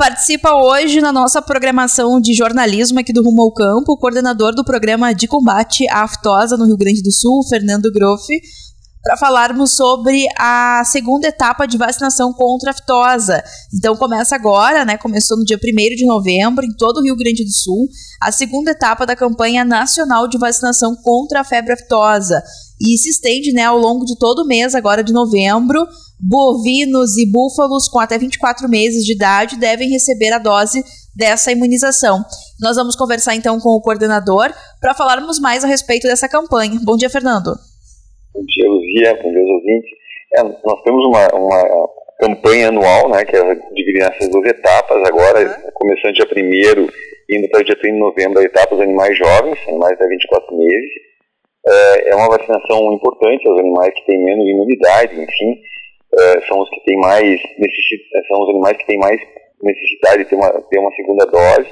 Participa hoje na nossa programação de jornalismo aqui do Rumo ao Campo, o coordenador do programa de combate à aftosa no Rio Grande do Sul, Fernando Groff, para falarmos sobre a segunda etapa de vacinação contra a aftosa. Então começa agora, né? Começou no dia 1º de novembro, em todo o Rio Grande do Sul, a segunda etapa da campanha nacional de vacinação contra a febre aftosa. E se estende, né, ao longo de todo o mês agora de novembro. Bovinos e búfalos com até 24 meses de idade devem receber a dose dessa imunização. Nós vamos conversar então com o coordenador para falarmos mais a respeito dessa campanha. Bom dia, Fernando. Bom dia, Luzia, bom dia aos ouvintes. Nós temos uma campanha anual, né, que é dividida nessas duas etapas, agora começando dia 1º, indo para o dia 30 de novembro, a etapa dos animais jovens, animais até 24 meses. É uma vacinação importante aos animais que têm menos imunidade, enfim, são os que têm mais são os animais que têm mais necessidade de ter uma segunda dose.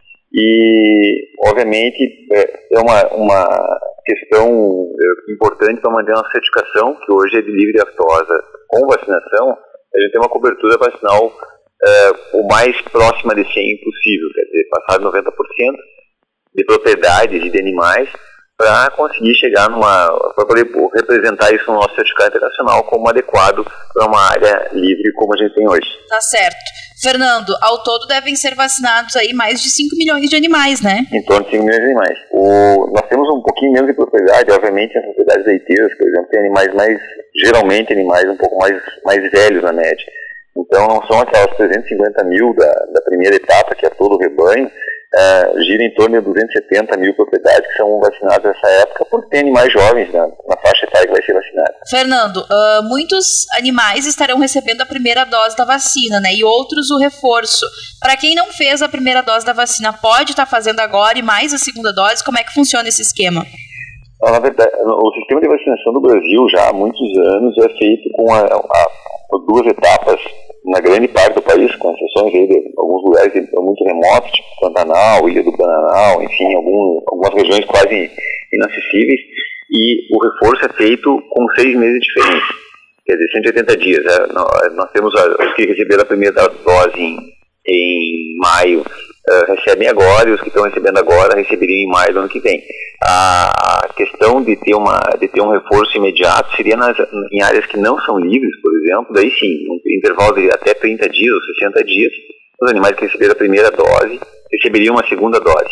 E, obviamente, é uma questão importante para manter a nossa certificação, que hoje é de livre aftosa. Com vacinação, a gente tem uma cobertura vacinal o mais próxima de 100 possível, quer dizer, passar de 90% de propriedades e de animais, para conseguir chegar para poder representar isso no nosso certificado internacional como adequado para uma área livre como a gente tem hoje. Tá certo. Fernando, ao todo devem ser vacinados aí mais de 5 milhões de animais, né? Em torno de 5 milhões de animais. Nós temos um pouquinho menos de propriedade, obviamente as propriedades leiteiras, por exemplo, tem animais geralmente animais um pouco mais velhos na média. Então não são aquelas 350 mil da primeira etapa, que é todo o rebanho, gira em torno de 270 mil propriedades que são vacinadas nessa época, porque tem animais jovens na faixa etária que vai ser vacinada. Fernando, muitos animais estarão recebendo a primeira dose da vacina, né? E outros o reforço. Para quem não fez a primeira dose da vacina, pode estar fazendo agora e mais a segunda dose? Como é que funciona esse esquema? Na verdade, o sistema de vacinação do Brasil já há muitos anos é feito com duas etapas na grande parte do país, com exceções aí de alguns lugares muito remotos, tipo Pantanal, Ilha do Bananal, enfim, algumas regiões quase inacessíveis, e o reforço é feito com 6 meses de diferença, quer dizer, 180 dias. Nós temos os que receberam a primeira dose em maio, recebem agora, e os que estão recebendo agora receberiam em maio do ano que vem. A questão de ter um reforço imediato seria em áreas que não são livres, por exemplo, daí sim, um intervalo de até 30 dias ou 60 dias, os animais que receberam a primeira dose receberiam uma segunda dose.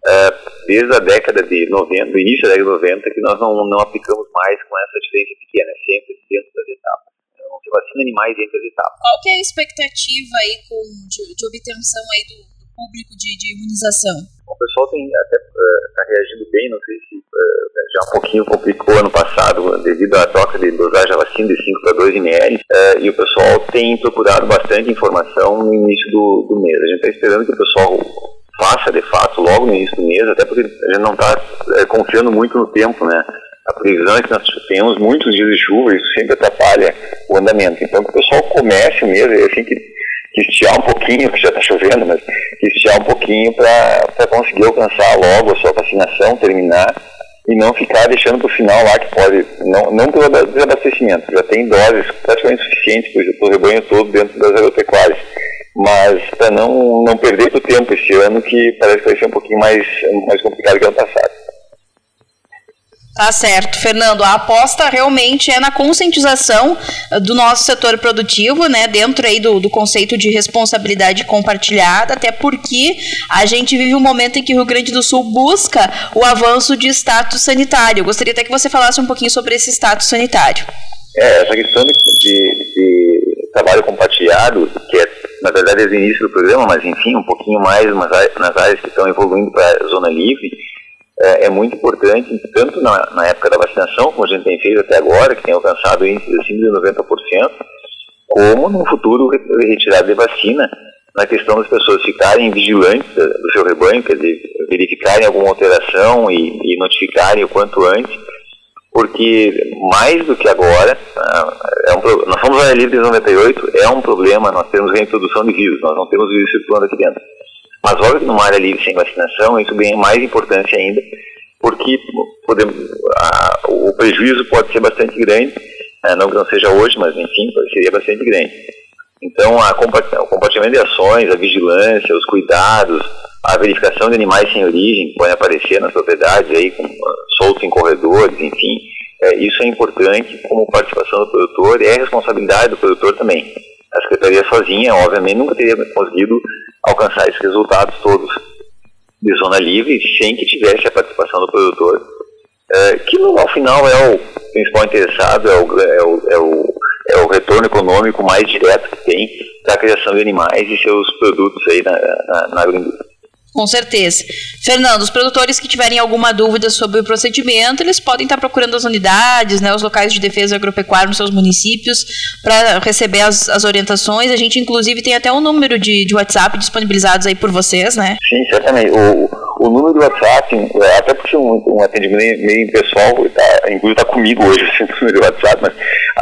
Desde a década de 90, do início da década de 90, que nós não aplicamos mais com essa diferença pequena, sempre dentro das etapas. Não se vacina animais entre as etapas. Qual que é a expectativa aí de obtenção aí do público de imunização? O pessoal está reagindo bem, não sei se já um pouquinho complicou ano passado devido à troca de dosagem da vacina de 5 para 2 ml, e o pessoal tem procurado bastante informação no início do mês. A gente está esperando que o pessoal faça de fato logo no início do mês, até porque a gente não está confiando muito no tempo, né? A previsão é que nós temos muitos dias de chuva e isso sempre atrapalha o andamento. Então que o pessoal comece o mês, assim que estiar um pouquinho, que já está chovendo, mas que estiar um pouquinho para conseguir alcançar logo a sua vacinação, terminar, e não ficar deixando para o final lá, que pode, não pelo desabastecimento, já tem doses praticamente suficientes para o rebanho todo dentro das agropecuárias, mas para não perder o tempo esse ano, que parece que vai ser um pouquinho mais complicado que ano passado. Tá certo, Fernando. A aposta realmente é na conscientização do nosso setor produtivo, né, dentro aí do conceito de responsabilidade compartilhada, até porque a gente vive um momento em que o Rio Grande do Sul busca o avanço de status sanitário. Eu gostaria até que você falasse um pouquinho sobre esse status sanitário. Essa questão de trabalho compartilhado, que é, na verdade, desde o início do programa, mas enfim, um pouquinho mais nas áreas que estão evoluindo para a zona livre, é muito importante, tanto na época da vacinação, como a gente tem feito até agora, que tem alcançado índices acima de 90%, como no futuro retirada de vacina, na questão das pessoas ficarem vigilantes do seu rebanho, quer dizer, verificarem alguma alteração e notificarem o quanto antes, porque mais do que agora, nós somos área livre desde 98, é um problema, nós temos reintrodução de vírus, nós não temos vírus circulando aqui dentro. Mas óbvio que numa área livre sem vacinação, isso ganha mais importância ainda, porque o prejuízo pode ser bastante grande, não que não seja hoje, mas enfim, seria bastante grande. Então, o compartilhamento de ações, a vigilância, os cuidados, a verificação de animais sem origem que podem aparecer nas propriedades, aí, soltos em corredores, enfim, isso é importante como participação do produtor e é responsabilidade do produtor também. A Secretaria sozinha, obviamente, nunca teria conseguido alcançar esses resultados todos de zona livre sem que tivesse a participação do produtor, que ao final é o principal interessado, é o retorno econômico mais direto que tem da criação de animais e seus produtos aí na agroindústria. Com certeza. Fernando, os produtores que tiverem alguma dúvida sobre o procedimento, eles podem estar procurando as unidades, né, os locais de defesa agropecuária nos seus municípios para receber as orientações. A gente, inclusive, tem até um número de WhatsApp disponibilizados aí por vocês, né? Sim, certamente. O número do WhatsApp, até porque um atendimento meio pessoal, inclusive está comigo hoje, assim, o número do WhatsApp, mas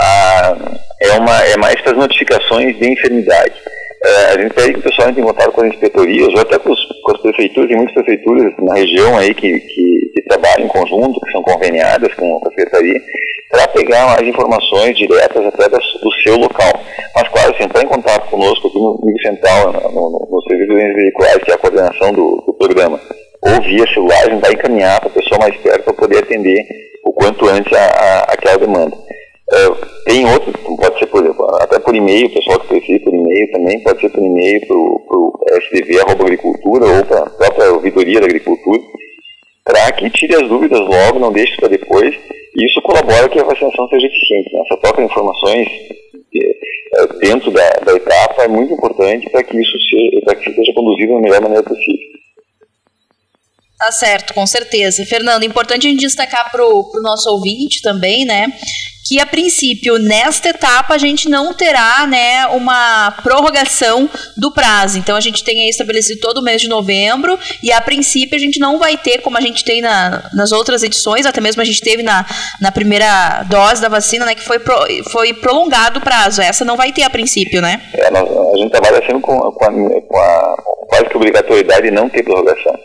é mais para as notificações de enfermidade. A gente pede que o pessoal entre em contato com as inspetorias ou até com as prefeituras. Tem muitas prefeituras na região aí que trabalham em conjunto, que são conveniadas com a Secretaria, para pegar mais informações diretas até do seu local. Mas, claro, se entrar em contato conosco aqui no Nível Central, no Serviço de Bens Veiculares, que é a coordenação do programa, ou via celular, a gente vai encaminhar para a pessoa mais perto para poder atender o quanto antes aquela demanda. Tem outros, pode ser até por e-mail, o pessoal que precisa por e-mail também, pode ser por e-mail para o sdv@agricultura ou para a própria ouvidoria da agricultura, para que tire as dúvidas logo, não deixe para depois, e isso colabora que a vacinação seja eficiente. Né? Essa troca de informações dentro da etapa é muito importante para que isso seja conduzido da melhor maneira possível. Tá certo, com certeza. Fernando, importante a gente destacar para o nosso ouvinte também, né, que a princípio, nesta etapa, a gente não terá, né, uma prorrogação do prazo. Então, a gente tem aí estabelecido todo o mês de novembro e, a princípio, a gente não vai ter, como a gente tem nas outras edições, até mesmo a gente teve na primeira dose da vacina, né, que foi prolongado o prazo. Essa não vai ter a princípio, né? A gente trabalha sempre com a quase que obrigatoriedade de não ter prorrogação.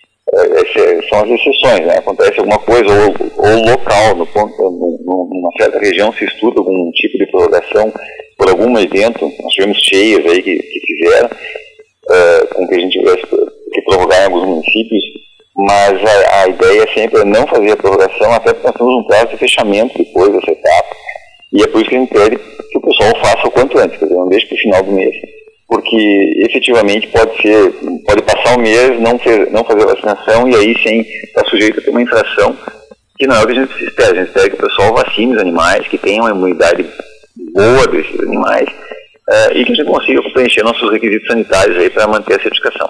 São as exceções, né? Acontece alguma coisa, ou local, numa certa região se estuda algum tipo de prorrogação por algum evento. Nós tivemos cheias aí que fizeram, com que a gente tivesse que prorrogar em alguns municípios, mas a ideia sempre é não fazer a prorrogação, até porque nós temos um prazo de fechamento depois dessa etapa, e é por isso que a gente pede que o pessoal faça o quanto antes, quer dizer, não deixe para o final do mês. Porque efetivamente pode passar um mês, não fazer a vacinação e aí sim está sujeito a ter uma infração, que não é o que a gente espera. A gente espera que o pessoal vacine os animais, que tenham uma imunidade boa desses animais e que a gente consiga preencher nossos requisitos sanitários aí para manter a certificação.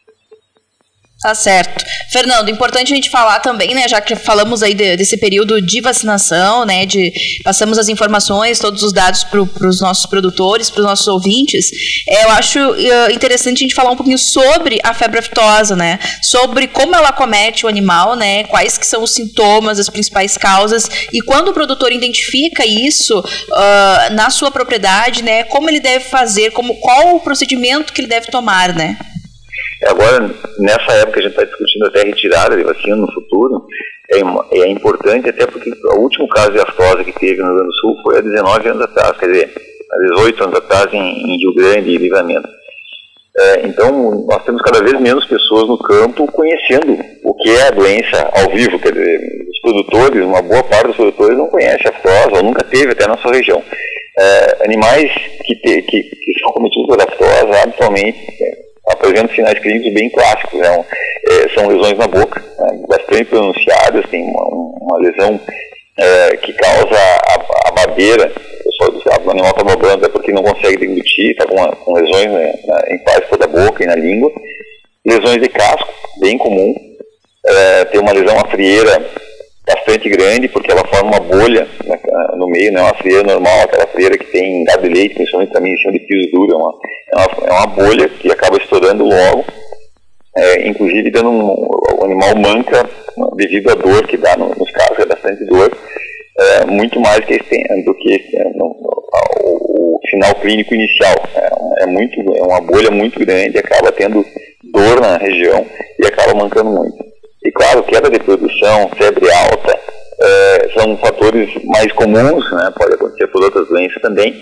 Tá certo. Fernando, importante a gente falar também, né, já que falamos aí desse período de vacinação, né, passamos as informações, todos os dados para os nossos produtores, para os nossos ouvintes, eu acho interessante a gente falar um pouquinho sobre a febre aftosa, né, sobre como ela acomete o animal, né, quais que são os sintomas, as principais causas, e quando o produtor identifica isso na sua propriedade, né, como ele deve fazer, qual o procedimento que ele deve tomar, né? Agora, nessa época, a gente está discutindo até a retirada de vacina no futuro. É importante, até porque o último caso de aftose que teve no Rio Grande do Sul foi há 19 anos atrás, quer dizer, há 18 anos atrás em Rio Grande e Livramento. Então, nós temos cada vez menos pessoas no campo conhecendo o que é a doença ao vivo, quer dizer, os produtores, uma boa parte dos produtores não conhece a aftose ou nunca teve até na sua região. Animais que são cometidos por aftose, habitualmente, apresentam sinais clínicos bem clássicos, né? São lesões na boca, né? Bastante pronunciadas, tem uma lesão que causa a babeira, o pessoal diz que o animal está babando é porque não consegue deglutir, está com lesões, né, em quase toda a boca e na língua. Lesões de casco, bem comum, tem uma lesão à frieira bastante grande, porque ela forma uma bolha no meio, não é uma frieira normal, aquela frieira que tem gado de leite, principalmente também em cima de piso duro, é uma bolha que acaba estourando logo, inclusive dando o animal manca devido à dor que dá nos casos, é bastante dor, muito mais do que o sinal clínico inicial. É uma bolha muito grande, acaba tendo dor na região e acaba mancando muito. E claro, queda de produção, febre alta, são fatores mais comuns, né? Pode acontecer por outras doenças também,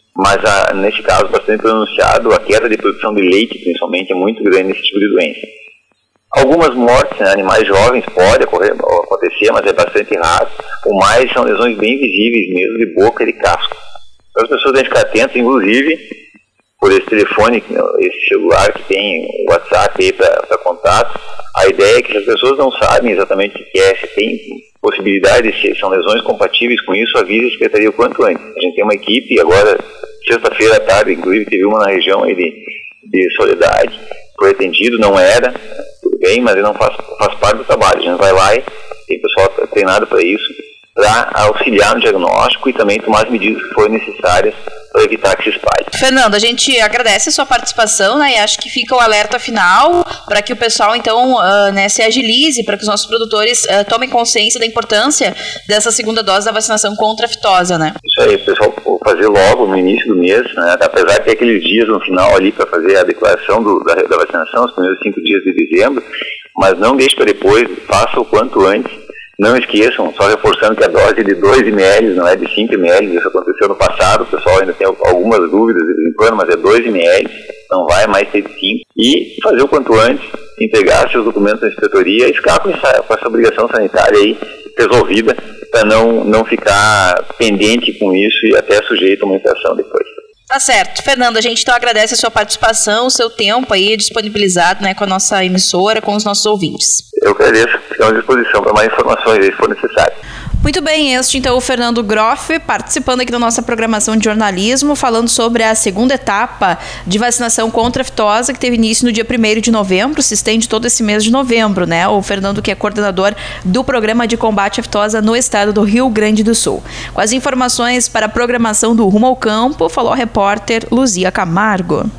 mas nesse caso bastante pronunciado, a queda de produção de leite, principalmente, é muito grande nesse tipo de doença. Algumas mortes, né, animais jovens pode acontecer, mas é bastante raro. O mais são lesões bem visíveis mesmo, de boca e de casco. Então, as pessoas têm que ficar atentas, inclusive, por esse telefone, esse celular que tem o WhatsApp aí para contato. A ideia é que as pessoas não sabem exatamente o que é, se tem possibilidade, se são lesões compatíveis com isso, avise a Secretaria o quanto antes. A gente tem uma equipe, agora, sexta-feira à tarde, inclusive, teve uma na região aí de Soledade, foi atendido, não era, tudo bem, mas ele não faz parte do trabalho. A gente vai lá e tem pessoal treinado para isso, para auxiliar no diagnóstico e também tomar as medidas que forem necessárias para evitar que se espalhe. Fernando, a gente agradece a sua participação, né, e acho que fica o alerta final para que o pessoal, então, se agilize, para que os nossos produtores tomem consciência da importância dessa segunda dose da vacinação contra a aftosa, né? Isso aí, pessoal, fazer logo no início do mês, né, apesar de ter aqueles dias no final ali para fazer a declaração da vacinação, os primeiros 5 dias de dezembro, mas não deixe para depois, faça o quanto antes. Não esqueçam, só reforçando que a dose de 2 ml, não é de 5 ml, isso aconteceu no passado, o pessoal ainda tem algumas dúvidas de vez em quando, mas é 2 ml, não vai mais ter de 5. E fazer o quanto antes, entregar seus documentos na inspetoria e ficar com essa obrigação sanitária aí resolvida, para não ficar pendente com isso e até sujeito a uma infração depois. Tá certo. Fernando, a gente então agradece a sua participação, o seu tempo aí disponibilizado, né, com a nossa emissora, com os nossos ouvintes. Eu agradeço, ficamos à disposição para mais informações aí, se for necessário. Muito bem, este então o Fernando Groff, participando aqui da nossa programação de jornalismo, falando sobre a segunda etapa de vacinação contra a aftosa, que teve início no dia 1º de novembro, se estende todo esse mês de novembro, né? O Fernando, que é coordenador do Programa de Combate à Aftosa no estado do Rio Grande do Sul. Com as informações para a programação do Rumo ao Campo, falou a repórter Luzia Camargo.